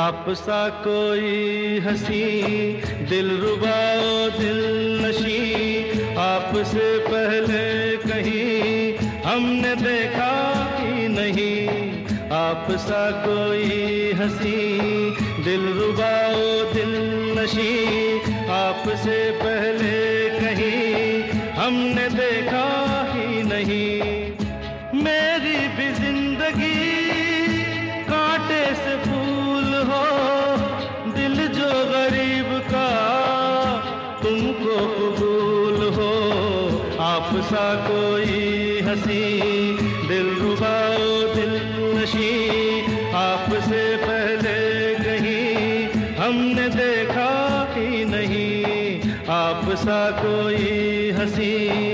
आप सा कोई हंसी दिलरुबा दिल नशी आपसे पहले कहीं हमने देखा ही नहीं। आप सा कोई हंसी दिलरुबा दिल नशी आपसे पहले कहीं हमने देखा ही नहीं। मेरी भी जिंदगी कांटे से फूल हो, दिल जो गरीब का तुमको कबूल हो। आप सा कोई हंसी दिलरुबा दिल नशी आपसे पहले कहीं हमने देखा ही नहीं। आप सा कोई हंसी।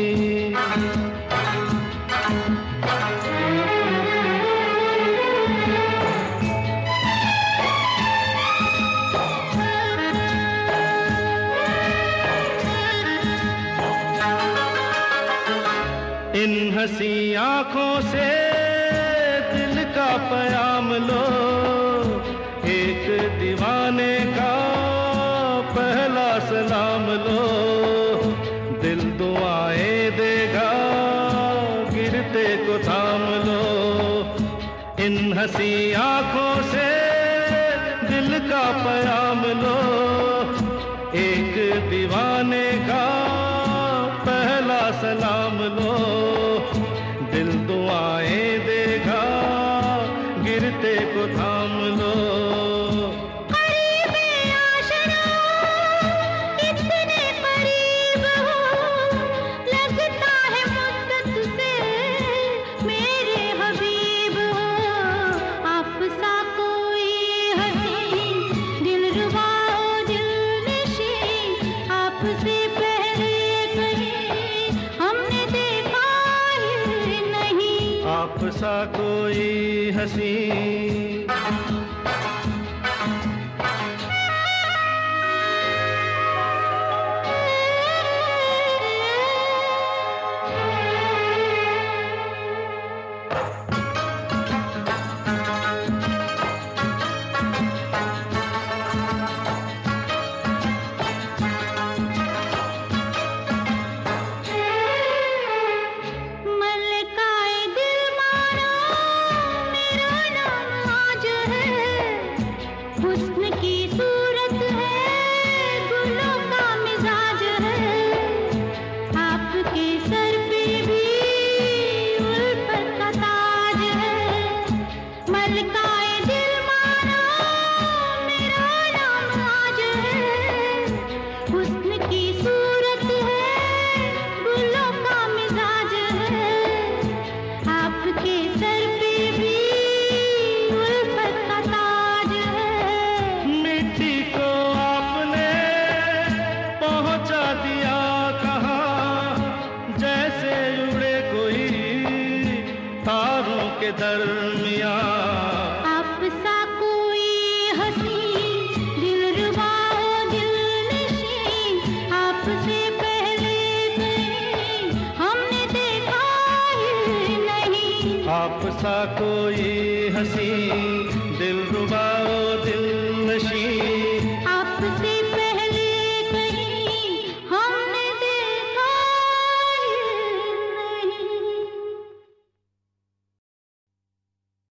इन हंसी आँखों से दिल का प्याम लो, एक दीवाने का पहला सलाम लो। दिल दुआएं देगा गिरते को थाम लो। इन हंसी आँखों से दिल का प्याम लो, एक दीवाने का पहला सलाम लो। दिल दुआएं देगा गिरते को थाम लो। करीबे आशना इतने करीब हो, लगता है मुद्दत से मेरे हबीब हो। आप सा कोई हंसी दिलरुबा दिल नशी आपसे पहले कहीं हमने देखा ही नहीं। आप सा कोई हंसी। मलकाए दिल मारा मेरा नाम आज है, हुस्न की सूरत है गुलों का मिजाज है। आपके सर पे भी उल्फत का ताज है। मलकाए दिल मारा मेरा नाम आज है, हुस्न की सूरत है गुलों का मिजाज है। आपके सर पे भी उल्फत का ताज है। मिट्टी को आपने पहुंचा दिया कहाँ, जैसे उड़े कोई तारों के दरमियाँ। आप सा कोई हंसी दिलरुबा दिल नशी आपसे पहले कहीं हमने देखा ही नहीं। आप सा कोई हंसी दिलरुबा